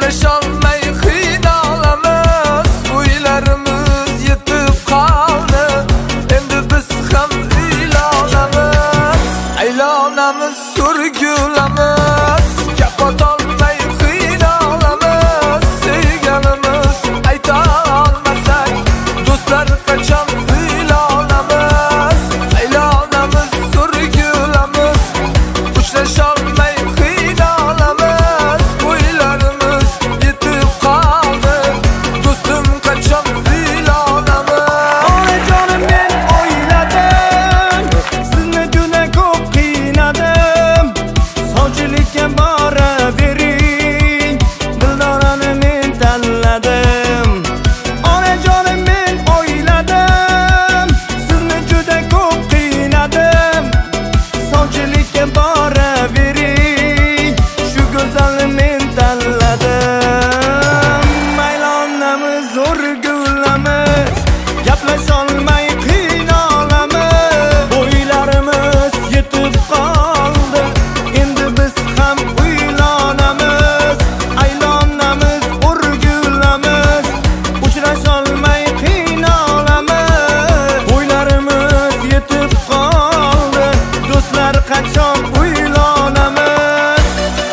Uçlaşolmay qiynalamiz, uylarimiz yetib qoldi. Endi biz ham uylanamiz, aylanamiz, surgulamiz. Kapatolmay qiynalamiz, sevganimiz ayta olmasak, do'stlar qachon uylanamiz, aylanamiz, surgulamiz. Uçlaşolmay qiynalamiz, uylarimiz yetib qoldi. Do'stim qachon uylanamiz? Onajonim men o'yladim, sizni juda ko'p qiynadim. Sovchilikka boravering, Dildorani men tanladim. Onajonim men o'yladim, sizni juda ko'p qiynadim. Sovchilikka boravering, shu go'zalni men tanladim. Aylanamiz, o'rgulamiz, gaplasholmay qiynalamiz. O'ylarimiz yetib qoldi, endi biz ham uylanamiz. Aylanamiz, o'rgulamiz, uchrasholmay qiynalamiz. O'ylarimiz yetib qoldi, do'stlar qachon uylanamiz?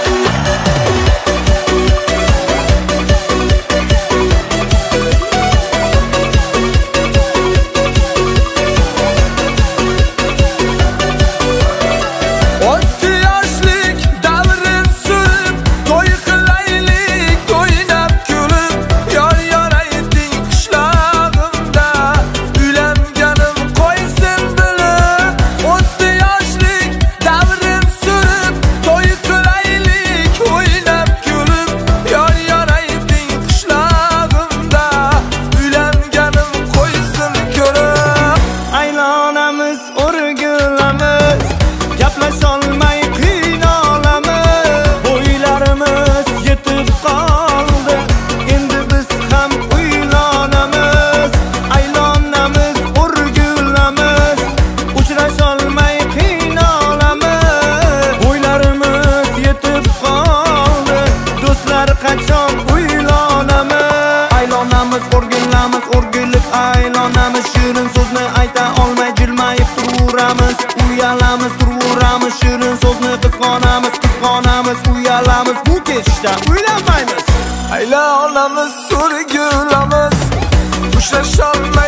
O'tdi yoshlik davrin surib, to'y qilaylik, o'ynab kulib. Yor ayting qishlog'imda, uylanganim qo'ysin bilib. O'tdi yoshlik davrin surib, to'y qilaylik, o'ynab kulib. Yor ayting qishlog'imda, uylanganim qo'ysin ko'rib. Aylanamiz, o'rgulamiz, gaplasholmay qiynalamiz. O'ylarimiz yetib qoldi, endi biz ham uylanamiz. Aylanamiz, o'rgulamiz, uchrasholmay qiynalamiz. O'ylarimiz yetib qoldi, do'stlar qachon uylanamiz? Aylanamiz, o'rgulamiz, o'rgulib aylanamiz. Shirin so'zni ayta olmay jilmayib turaveramiz. Uyalamiz, turaveramiz, shirin so'zni qizg'onamiz, qizg'onamiz, uyalamiz. Bu kechda uylanmaymiz. Aylanamiz, surgulamiz, ushlasholmay